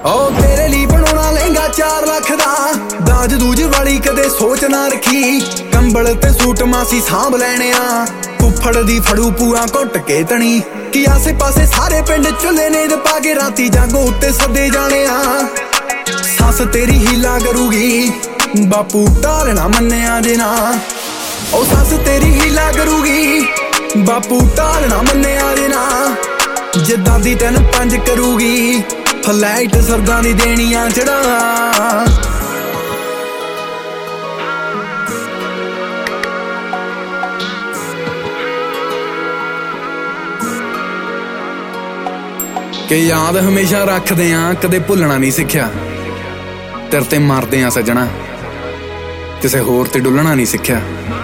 ओ तेरे लिए बनाना लहंगा 4 लाख दा दाज दूज वाली कदे सोच ना रखी कंबल ते सूट मासी सांभ लैने आ फुफड़ दी फड़ू पूआ घुट के तणी कि आसे पासे सारे पिंड चुले ने पा के राती जागो उत्ते सदे जाने आ सस तेरी हीला करूगी बापू ढालना मन्निया जे ना ओ सस तेरी हीला करूगी बापू ढालना मन्निया जे ना जिद्दां दी 3-5 करूगी फ्लाइट सरदां दी देनियां चढ़ा कि याद हमेशा रखदे आ कदे भुलना नहीं सिक्ख्या तेरे ते मरदे आ सज्जणा किसे होर ते डुलना नहीं सिक्ख्या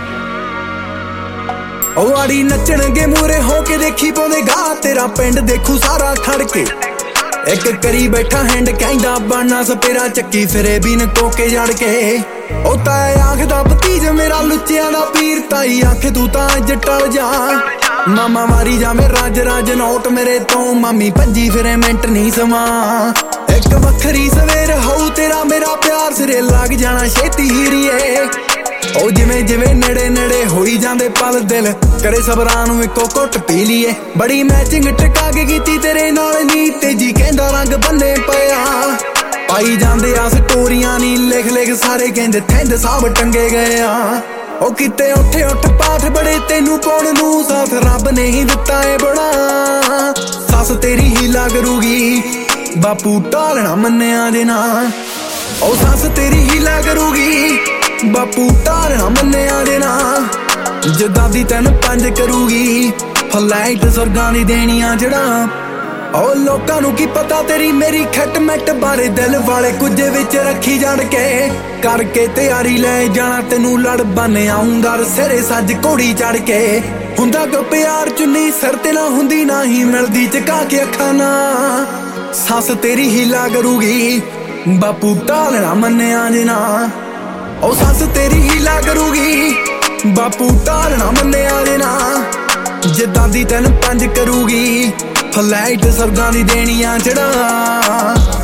ओ आड़ी नचणगे मूरे हो के देखी पाउंदे गा तेरा पिंड देखू सारा खड़ के एक करी बैठा हैंड कहंदा बाना सपेरा चक्की फिरे भी नकोके जड़ के ओ ताए आखदा भतीज मेरा लुच्चियां दा पीर ताई आखे तू तां अज टल जा मामा मारी जावे राज राज नोट मेरे तो मामी भंजी फिरे मिंट नहीं समा एक वखरी सवेर हो तेरा मेरा प्यार सिरे लग जाना छेती हीरीए ओ जिवें जिवें नेड़े नेड़े होई जांदे पल दिल करे सबरां नूं इक्को घुट पी लीए बड़ी मैचिंग टका के कीती तेरे नाल नी तेजी कहंदा रंग बन्ने पिया पाई जांदे आ स्टोरियां नी लिख लिख सारे कहंदे थैंद साहब टंगे गए आ ओ किते उठे उठ पाठ बड़े तेनू पाउण नूं साथ रब ने ही दित्ता ए बड़ा सस तेरी हीला करूगी बापू ढालना मन्निया जे ना ओ सस तेरी हीला करूगी बापू ढालना मन्निया जे ना जिद्दां दी 3-5 करूगी फ्लाइट स्वर्गां दी देनियां चढ़ा ओ लोकां नूं की पता तेरी मेरी खट मैट बारे दिल वाले कुछ विच रखी जड़ के करके तैयारी ले जाना तेनू लड़ बन आऊंगा सिरे सज घोड़ी चढ़ के हुंदा क्यों प्यार चुन्नी सिर ते ना हुंदी ना ही मिलदी चका के अखां ना सस तेरी हीला करूगी बापू ढालना मन्निया जे ना ओ सस तेरी हीला करूगी बापू ढालना मन्निया जे ना जिद्दां दी 3-5 करूगी फ्लाइट स्वर्गां दी देनियां चढ़ा